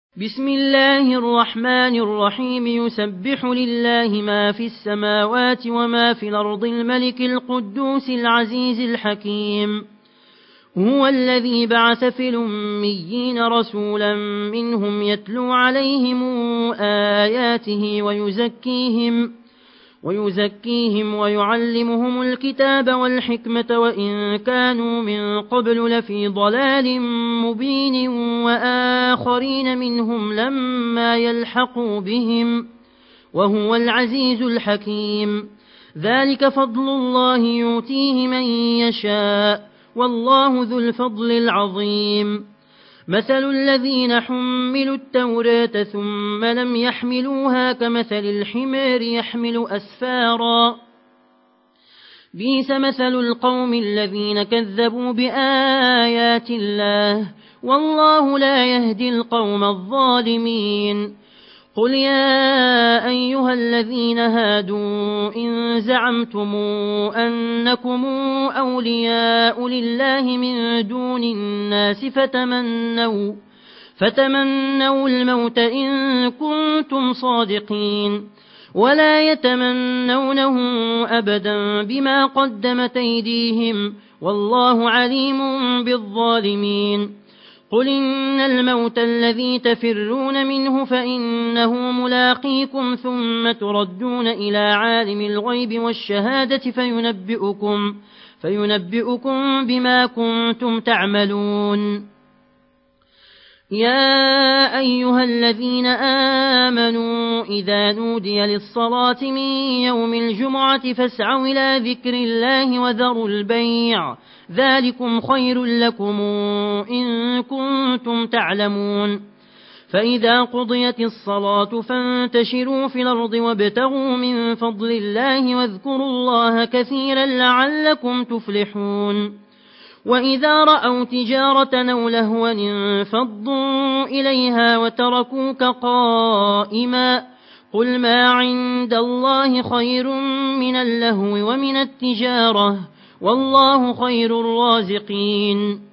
بسم الله الرحمن الرحيم. يسبح لله ما في السماوات وما في الأرض الملك القدوس العزيز الحكيم. هو الذي بعث في الأميين رسولا منهم يتلو عليهم آياته ويزكيهم ويعلمهم الكتاب والحكمة وإن كانوا من قبل لفي ضلال مبين وآخرين منهم لما يلحقوا بهم وهو العزيز الحكيم. ذلك فضل الله يؤتيه من يشاء والله ذو الفضل العظيم. مثل الذين حملوا التوراة ثم لم يحملوها كمثل الحمار يحمل أسفارا بئس مثل القوم الذين كذبوا بآيات الله والله لا يهدي القوم الظالمين. قل يا أيها الذين هادوا إن زعمتم أنكم أولياء لله من دون الناس فتمنوا الموت إن كنتم صادقين ولا يتمنونه أبدا بما قدمت أيديهم والله عليم بالظالمين. قل إن الموت الذي تفرون منه فإنه ملاقيكم ثم تردون إلى عالم الغيب والشهادة فينبئكم بما كنتم تعملون. يا أيها الذين آمنوا إذا نودي للصلاة من يوم الجمعة فاسعوا إلى ذكر الله وذروا البيع ذلكم خير لكم إن كنتم تعلمون. فإذا قضيت الصلاة فانتشروا في الأرض وابتغوا من فضل الله واذكروا الله كثيرا لعلكم تفلحون. وإذا رأوا تجارة أو لهوا انفضوا إليها وتركوك قائما قل ما عند الله خير من اللهو ومن التجارة والله خير الرازقين.